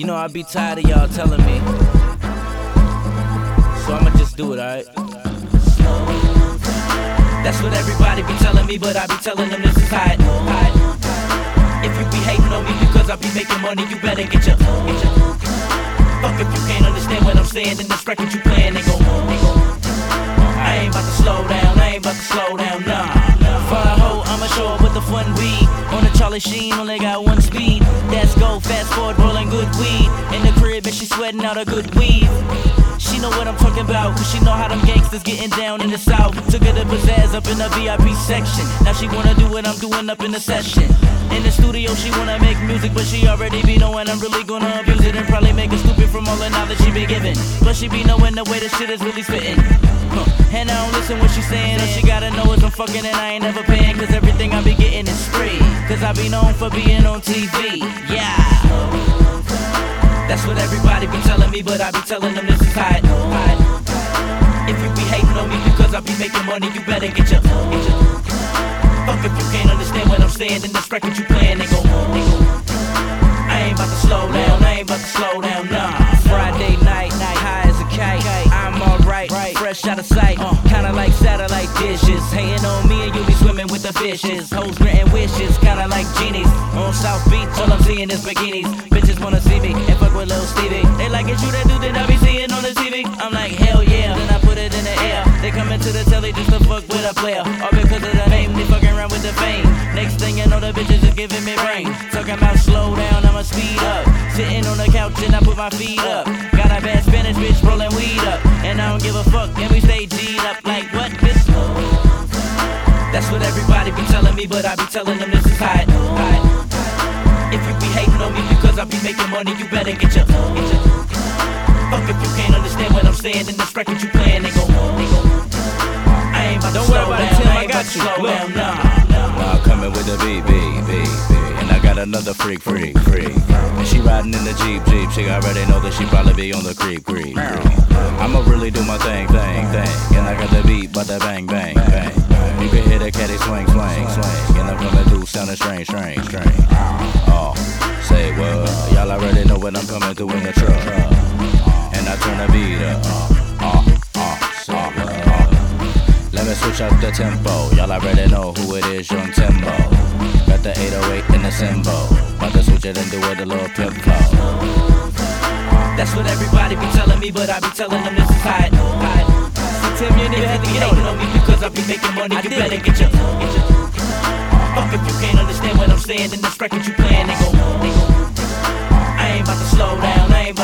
know I be tired of y'all telling me, so I'ma just do it, alright? That's what everybody be telling me, but I be telling them this is hot. If you be hating on me because I be making money, you better get your fuck if you can't understand what I'm saying, then this record you playing, they go. I ain't about to slow down, I ain't about to slow down, nah. Fire hoe, I'ma show up with the fun beat. On the Charlie Sheen, only got one speed. That's go, fast forward, rolling good weed. In the crib and she sweating out a good weave. She know what I'm talking about, cause she know how them gangsters getting down in the south. Took her to pizzazz up in the VIP section. Now she wanna do what I'm doing up in the session. In the studio she wanna make music, but she already be knowing I'm really gonna abuse it. And probably make her stupid from all the knowledge she be given. Plus she be knowing the way the shit is really spitting. And I don't listen what she saying. All she gotta know is I'm fucking and I ain't never paying. Cause everything I be getting is free. Cause I be known for being on TV, yeah. That's what everybody be telling me, but I be telling them this is hot. If you be hating on me because I be making money, you better get your fuck if you can't understand what I'm saying, then this record you playing, they go. I ain't about to slow down, I ain't about to slow down, nah. Friday night, high as a kite. I'm alright, fresh out of sight. Kinda like satellite dishes. Hating on me and you be swimming with the fishes. Hoes granting wishes, kinda like genies. On South Beach, all I'm seeing is bikinis. Bitches wanna see me and fuck with Lil Stevie. They like, it's you that dude that I be seeing on the TV. I'm like, hell yeah, then I put it in the air. They come into the telly just to fuck with a player. All because of the name, they fucking around with the fame. Next thing you know, the bitches is giving me brain. Talking about slow down, I'ma speed up. Sitting on the couch and I put my feet up. Got a bad Spanish bitch rolling weed up. And I don't give a fuck, and we stay G'd up. Like what, bitch? That's what everybody be telling me, but I be telling them this is hot. If you be hating on me because I be making money, you better get your fuck if you can't understand what I'm saying, then this record you playing, they go. I ain't about to slow down, I ain't about to slow down, nah. I'm coming with the beat. And I got another freak. And she riding in the Jeep. She already know that she probably be on the creep. I'ma really do my thing. And I got the beat, but the bang. You can hear the caddy swing. And I'm coming through sounding strange. Oh, say what? Y'all already know what I'm coming through in the truck. And I turn the beat up. Say what? Let me switch up the tempo. Y'all already know who it is, Young Timbo. Got the 808 and the cymbal. About to switch it and do it a little pimp flow. That's what everybody be telling me, but I be telling them this is hot. See, Tim, you nigga had to get on me because I be making money, you better get your fuck if you can't understand what I'm saying, then this record you playing, they go. I ain't about to slow down, I ain't